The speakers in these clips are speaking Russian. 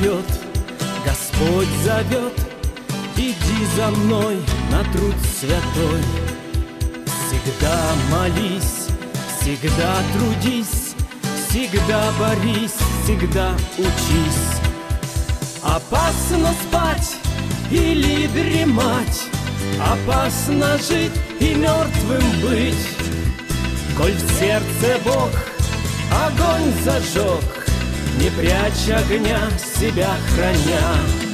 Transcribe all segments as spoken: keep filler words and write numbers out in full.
зовет, Господь зовет, иди за мной на труд святой. Всегда молись, всегда трудись, всегда борись, всегда учись. Опасно спать или дремать, опасно жить и мертвым быть. Коль в сердце Бог огонь зажег, не прячь огня, себя храня.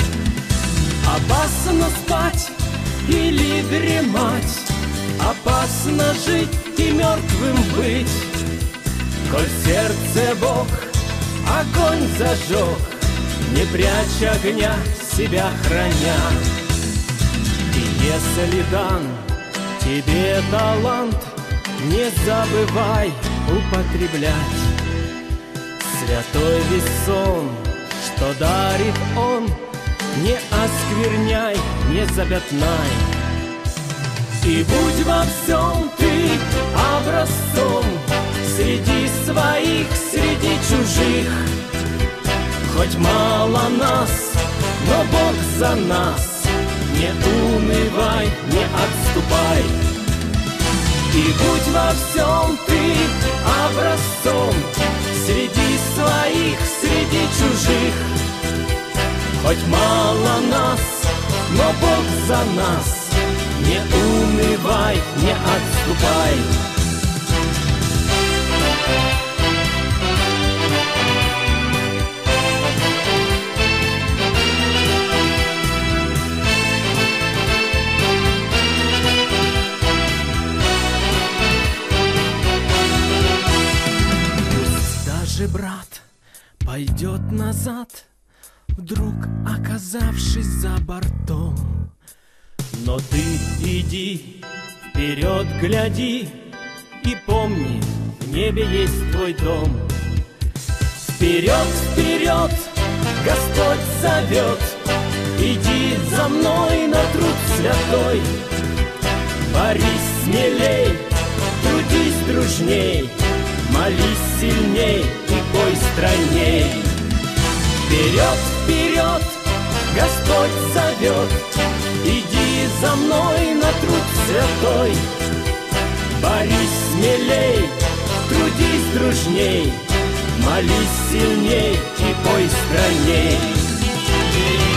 Опасно спать или дремать, опасно жить и мертвым быть. Коль в сердце Бог огонь зажег, не прячь огня, себя храня. И если дан тебе талант, не забывай употреблять. Святой весь сон, что дарит Он, не оскверняй, не запятнай. И будь во всем ты образцом, среди своих, среди чужих. Хоть мало нас, но Бог за нас, не унывай, не отступай. И будь во всем ты образцом, среди своих, среди чужих. Хоть мало нас, но Бог за нас, не унывай, не отступай. Брат пойдет назад, вдруг оказавшись за бортом. Но ты иди, вперед гляди и помни, в небе есть твой дом. Вперед, вперед, Господь зовет, иди за мной на труд святой. Борись смелей, трудись дружней, молись сильней и пой стройней. Вперед, вперед, Господь зовет, иди за мной на труд святой. Борись смелей, трудись дружней, молись сильней и пой стройней.